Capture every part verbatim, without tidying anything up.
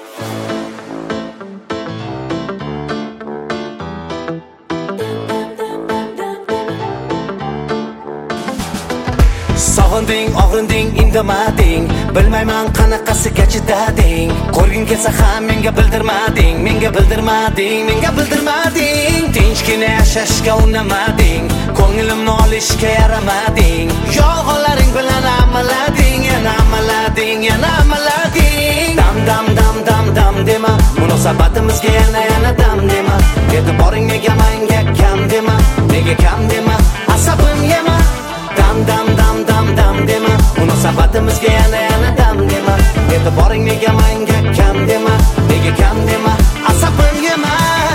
Sog'inding, og'rinding, indamading, bilmayman qanaqasiga chidading. Ko'rging kelsa ham menga bildirmading, menga bildirmading, menga bildirmading. Tinchgina yashashga unamading, ko'nglimni olishga yaramading. Yolg'onlaring bilan amalading, yana amalading, yana amalading. Dam dam dam dam dam dema, munosabatimizga yana yana dam dema. E'tiboring nega menga kam dema, nega kam dema, asabim yema. Dam dam dam dam dam dema, munosabatimizga yana yana dam dema. E'tiboring nega menga kam dema, nega kam dema, asabim yema.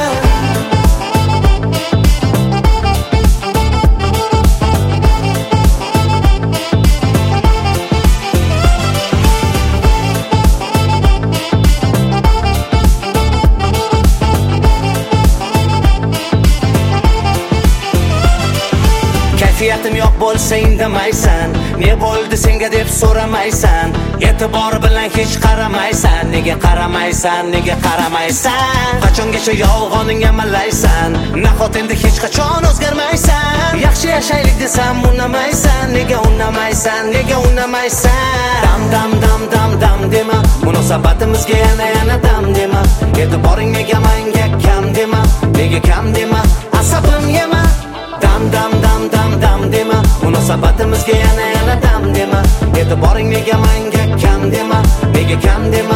Kayfiyatim yo'q bo'lsa indamaysan, ne bo'ldi senga deb so'ramaysan. E'tibor bilan hech qaramaysan, nega qaramaysan, nega qaramaysan. Qachongacha yolg'oning amalaysan, nahot endi hech qachon o'zgarmaysan. Yaxshi yashaylik desam unamaysan, nega unamaysan, nega unamaysan. Dam dam dam dam dam dema, munosabatimizga yana yana dam dema. E'tiboring nega menga kam dema, nega kam dema, asabim yema. Dam dam dam dam dam dema, munosabatimizga yana yana dam dema. E'tiboring nega menga kam dema, nega kam dema.